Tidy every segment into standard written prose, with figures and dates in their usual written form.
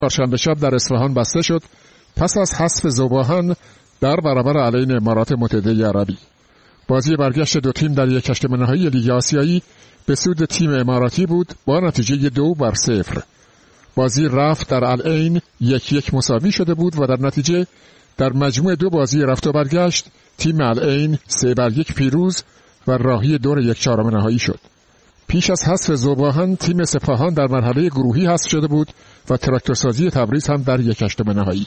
چهارشنبه شب در اصفهان بسته شد پس از حذف ذوباهن در برابر علیه امارات متحده عربی. بازی برگشت دو تیم در یک هشتم نهایی لیگ آسیایی به سود تیم اماراتی بود با نتیجه 2-0. بازی رفت در العین 1-1 مساوی شده بود و در نتیجه در مجموع دو بازی رفت و برگشت تیم العین 3-1 پیروز و راهی دور 1/4 نهایی شد. پیش از حذف ذوباهن تیم سپاهان در مرحله گروهی حذف شده بود و تراکتورسازی تبریز هم در 1/8 نهایی.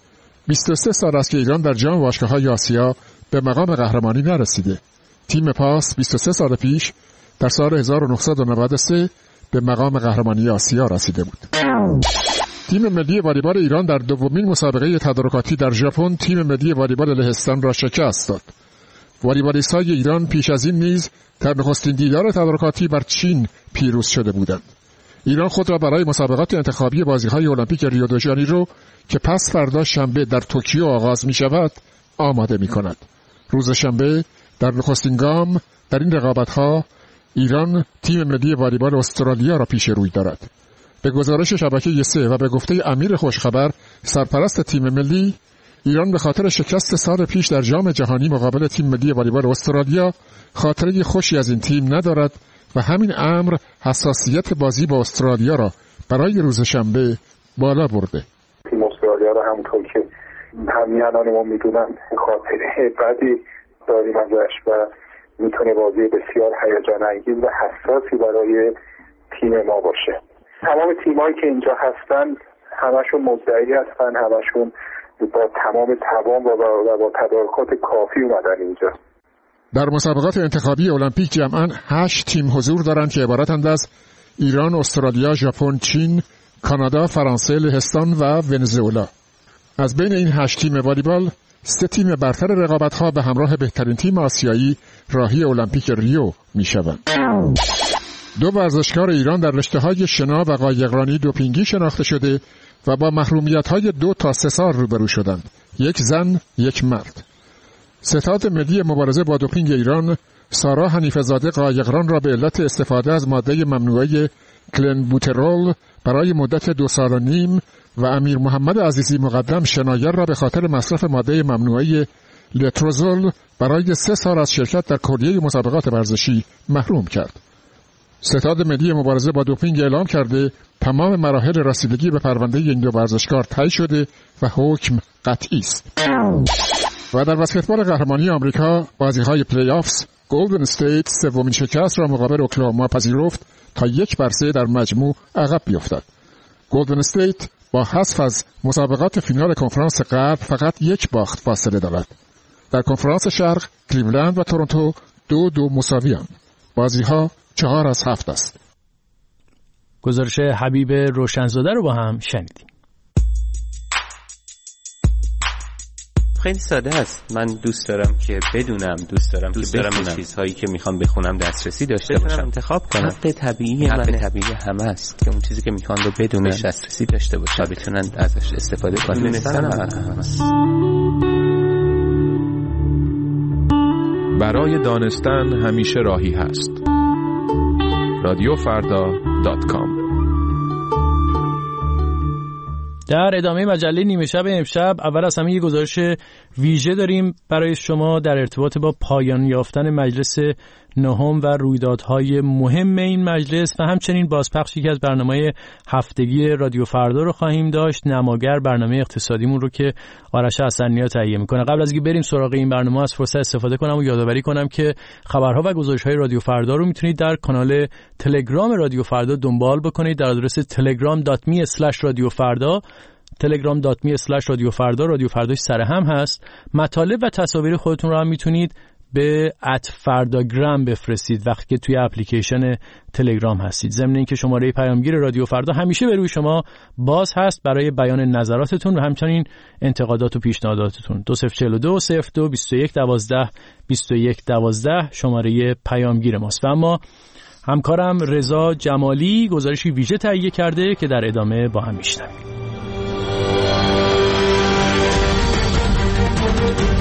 23 سال است که ایران در جام باشگاه‌های آسیا به مقام قهرمانی نرسیده. تیم پاس 23 سال پیش در سال 1993 به مقام قهرمانی آسیا رسیده بود. تیم ملی والیبال ایران در دومین مسابقه تدارکاتی در ژاپن تیم ملی والیبال لهستان را شکست داد. والیبالیست‌های ایران پیش از این نیز در نخستین دیدار تدارکاتی بر چین پیروز شده بودند. ایران خود را برای مسابقات انتخابی بازی‌های المپیک ریو دو ژانیرو که پس فردا شنبه در توکیو آغاز می‌شود آماده می‌کند. روز شنبه در نخستین گام در این رقابت‌ها ایران تیم ملی والیبال استرالیا را پیش روی دارد. به گزارش شبکه 3 و به گفته امیر خوشخبر سرپرست تیم ملی، ایران به خاطر شکست سال پیش در جام جهانی مقابل تیم ملی والیبال استرالیا خاطره خوشی از این تیم ندارد و همین امر حساسیت بازی با استرالیا را برای روز شنبه بالا برده. تیم استرالیا را همونطور که همیهنان ما میدونن خاطره بدی داریم ازش و میتونه بازی بسیار هیجان انگیز و حساسی برای تیم ما باشه. تمام تیمایی که اینجا هستن همشون مدعی هستن، همشون با تمام توان و با تدارکات کافی اومدن اینجا. در مسابقات انتخابی المپیک جمعاً 8 تیم حضور دارند که عبارتند از ایران، استرالیا، ژاپن، چین، کانادا، فرانسه، لهستان و ونزوئلا. از بین این 8 تیم والیبال 3 تیم برتر رقابت‌ها به همراه بهترین تیم آسیایی راهی المپیک ریو می‌شوند. 2 ورزشکار ایران در رشته‌های شنا و قایقرانی دوپینگی شناخته شده و با محرومیت‌های 2 تا 3 سال روبرو شدند. یک زن، یک مرد. ستاد ملی مبارزه با دوپینگ ایران سارا حنیفه‌زاده قایقران را به علت استفاده از ماده ممنوعه کلنبوترول برای مدت 2 سال و نیم و امیر محمد عزیزی مقدم شناگر را به خاطر مصرف ماده ممنوعه لتروزول برای 3 سال از شرکت در کلیه مسابقات ورزشی محروم کرد. ستاد ملی مبارزه با دوپینگ اعلام کرده تمام مراحل رسیدگی به پرونده این 2 ورزشکار طی شده و حکم قطعی است. و در بسکتبال قهرمانی آمریکا بازی‌های پلی آفز گلدن استیت سومین شکست را مقابل اوکلاهوما پذیرفت تا 1-3 در مجموع عقب بیفتد. گلدن استیت با حذف از مسابقات فینال کنفرانس غرب فقط 1 باخت فاصله دارد. در کنفرانس شرق کلیولند و تورنتو 2-2 مساوی‌اند. بازی‌ها 4-7 است. گزارش حبیب روشنزاده رو با هم شنیدیم. خیلی ساده است. من دوست دارم که بدونم، دوست دارم که چیزهایی که میخوام بخونم دسترسی داشته باشم، انتخاب کنم. حق طبیعی همه است که اون چیزی که میخوان رو بدونن، دسترسی داشته باشن و بتونن ازش استفاده کنن. دونستن هست. برای دانستن همیشه راهی هست. radiofarda.com. در ادامه مجله نیمه شب امشب اول از همه یه گزارش ویژه داریم برای شما در ارتباط با پایان یافتن مجلس نهم و رویدادهای مهم این مجلس و همچنین بازپخش یکی از برنامه‌های هفتگی رادیو فردا رو خواهیم داشت، نماگر برنامه اقتصادیمون رو که آرش حسنی‌ها تهیه می‌کنه. قبل از اینکه بریم سراغ این برنامه از فرصت استفاده کنم و یادآوری کنم که خبرها و گزارش‌های رادیو فردا رو میتونید در کانال تلگرام رادیو فردا دنبال بکنید در آدرس telegram.me/radiofarda telegram.me/radiofarda. رادیو فرداش سر هم هست. مطالب و تصاویر خودتون رو هم میتونید به @فرداگرام بفرستید وقتی که توی اپلیکیشن تلگرام هستید. ضمن اینکه شماره پیامگیر رادیو فردا همیشه به روی شما باز هست برای بیان نظراتتون و همچنین انتقادات و پیشنهاداتتون. 2042 02 21 12 21 12 شماره پیامگیر ماست. و اما همکارم رضا جمالی گزارشی ویژه تهیه کرده که در ادامه با هم میشنویم.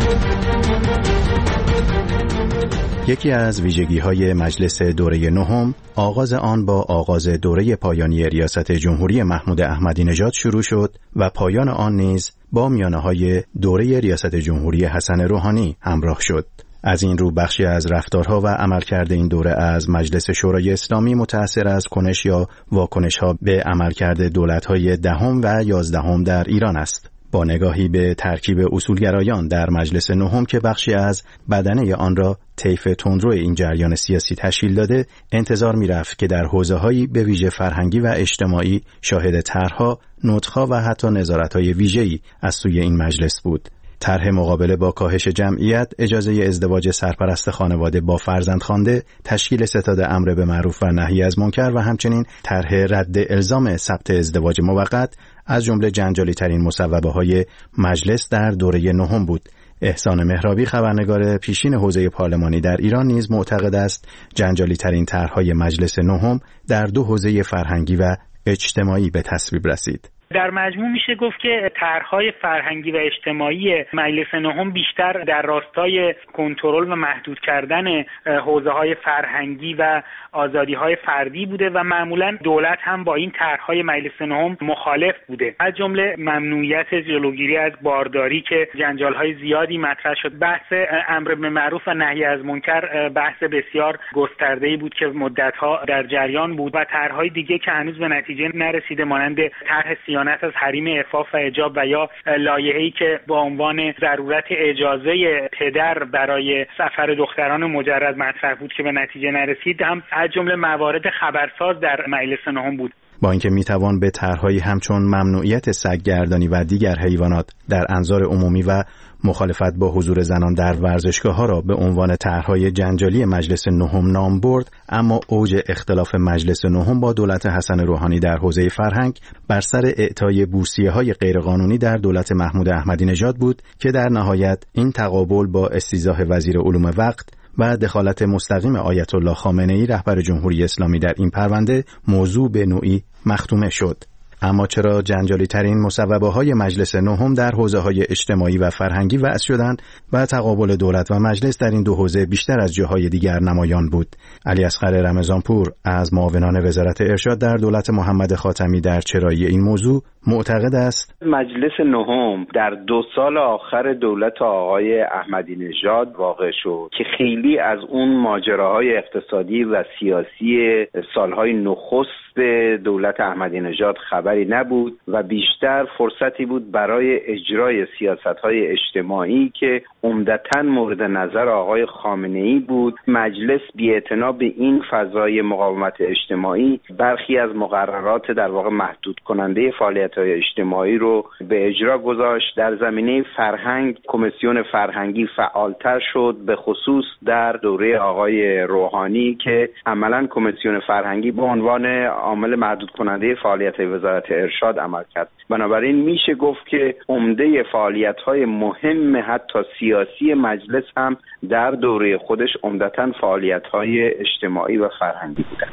یکی از ویژگی‌های مجلس دوره نهم آغاز آن با آغاز دوره پایانی ریاست جمهوری محمود احمدی نژاد شروع شد و پایان آن نیز با میانه‌های دوره ریاست جمهوری حسن روحانی همراه شد. از این رو بخشی از رفتارها و عملکرد این دوره از مجلس شورای اسلامی متأثر از کنش یا واکنش‌ها به عملکرد دولت‌های دهم و 11 در ایران است. با نگاهی به ترکیب اصولگرایان در مجلس نهم که بخشی از بدنه آن را طیف تندرو این جریان سیاسی تشکیل داده، انتظار می‌رفت که در حوزه‌هایی به ویژه فرهنگی و اجتماعی شاهد طرح‌ها، نطق‌ها و حتی نظارت‌های ویژه‌ای از سوی این مجلس بود. طرح مقابله با کاهش جمعیت، اجازه ازدواج سرپرست خانواده با فرزند خوانده، تشکیل ستاد امر به معروف و نهی از منکر و همچنین طرح رد الزام ثبت ازدواج موقت از جمله جنجالی ترین مصوبه‌های مجلس در دوره نهم بود. احسان مهرابی، خبرنگار پیشین حوزه پارلمانی در ایران، نیز معتقد است جنجالی ترین طرح‌های مجلس نهم در دو حوزه فرهنگی و اجتماعی به تصویب رسید. در مجموع میشه گفت که طرح‌های فرهنگی و اجتماعی مجلس نهم بیشتر در راستای کنترل و محدود کردن حوزه‌های فرهنگی و آزادی‌های فردی بوده و معمولاً دولت هم با این طرح‌های مجلس نهم مخالف بوده. از جمله ممنوعیت جلوگیری از بارداری که جنجال‌های زیادی مطرح شد. بحث امر به معروف و نهی از منکر بحث بسیار گسترده‌ای بود که مدت‌ها در جریان بود و طرح‌های دیگه که هنوز به نتیجه نرسیده مانند طرح صیانت از حریم عفاف و حجاب و یا لایحه‌ای که با عنوان ضرورت اجازه پدر برای سفر دختران مجرد مطرح بود که به نتیجه نرسید، هم از جمله موارد خبرساز در مجلس نهم بود. با اینکه میتوان به طرح‌هایی همچون ممنوعیت سگ‌گردانی و دیگر حیوانات در انظار عمومی و مخالفت با حضور زنان در ورزشگاه‌ها را به عنوان طرح‌های جنجالی مجلس نهم نام برد، اما اوج اختلاف مجلس نهم با دولت حسن روحانی در حوزه فرهنگ بر سر اعطای بورسیه‌های غیرقانونی در دولت محمود احمدی نژاد بود که در نهایت این تقابل با استیضاح وزیر علوم وقت و دخالت مستقیم آیت الله خامنه‌ای رهبر جمهوری اسلامی در این پرونده موضوع به نوعی مختومه شد. اما چرا جنجالی ترین مصوبه‌های مجلس نهم در حوزه‌های اجتماعی و فرهنگی وضع شدند و تقابل دولت و مجلس در این دو حوزه بیشتر از جاهای دیگر نمایان بود؟ علی اصغر رمضانپور از معاونان وزارت ارشاد در دولت محمد خاتمی در چرایی این موضوع معتقد است مجلس نهم در 2 سال آخر دولت آقای احمدی نژاد واقع شد که خیلی از اون ماجراهای اقتصادی و سیاسی سالهای نخست دولت احمدی نژاد خبری نبود و بیشتر فرصتی بود برای اجرای سیاست‌های اجتماعی که عمدتاً مورد نظر آقای خامنه‌ای بود. مجلس بی‌اعتنا به این فضای مقاومت اجتماعی برخی از مقررات در واقع محدود کننده فعالیت‌های اجتماعی رو به اجرا گذاشت. در زمینه فرهنگ کمیسیون فرهنگی فعالتر شد، به خصوص در دوره آقای روحانی که عملاً کمیسیون فرهنگی به عنوان عامل محدود کننده فعالیت وزارت ارشاد عمل کرد. بنابراین میشه گفت که عمده فعالیت‌های مهم حتی سیاسی مجلس هم در دوره خودش عمدتاً فعالیت‌های اجتماعی و فرهنگی بودند.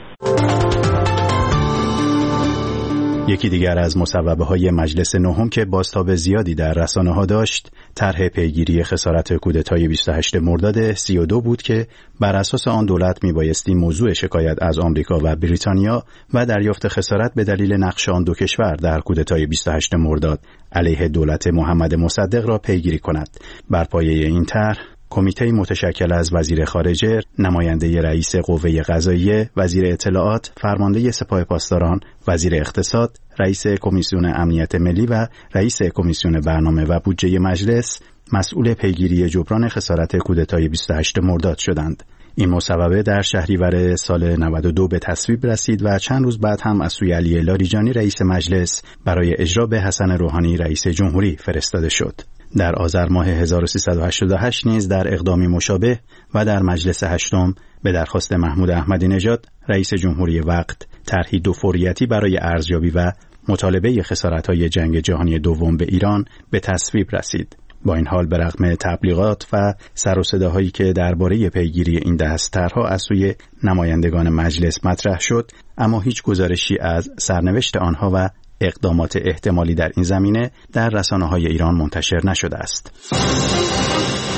یکی دیگر از مصوبه‌های مجلس نهم که بازتاب زیادی در رسانه‌ها داشت، طرح پیگیری خسارت کودتای 28 مرداد 32 بود که بر اساس آن دولت میبایستی موضوع شکایت از آمریکا و بریتانیا و دریافت خسارت به دلیل نقش آن دو کشور در کودتای 28 مرداد علیه دولت محمد مصدق را پیگیری کند. بر پایه این طرح کمیته متشکل از وزیر خارجه، نماینده رئیس قوه قضاییه، وزیر اطلاعات، فرمانده سپاه پاسداران، وزیر اقتصاد، رئیس کمیسیون امنیت ملی و رئیس کمیسیون برنامه و بودجه مجلس مسئول پیگیری جبران خسارت کودتای 28 مرداد شدند. این مصوبه در شهریور سال 92 به تصویب رسید و چند روز بعد هم از سوی علی لاریجانی رئیس مجلس برای اجرا به حسن روحانی رئیس جمهوری فرستاده شد. در آذر ماه 1388 نیز در اقدامی مشابه و در مجلس هشتم به درخواست محمود احمدی نژاد رئیس جمهوری وقت طرحی دو فوریتی برای ارزیابی و مطالبه خسارت‌های جنگ جهانی دوم به ایران به تصویب رسید. با این حال به رغم تبلیغات و سر و صداهایی که درباره پیگیری این دست طرح‌ها از سوی نمایندگان مجلس مطرح شد، اما هیچ گزارشی از سرنوشت آنها و اقدامات احتمالی در این زمینه در رسانه‌های ایران منتشر نشده است.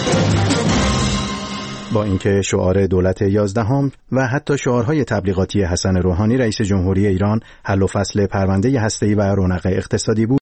با اینکه شعار دولت 11 و حتی شعارهای تبلیغاتی حسن روحانی رئیس جمهوری ایران حل و فصل پرونده هسته‌ای و رونق اقتصادی بود،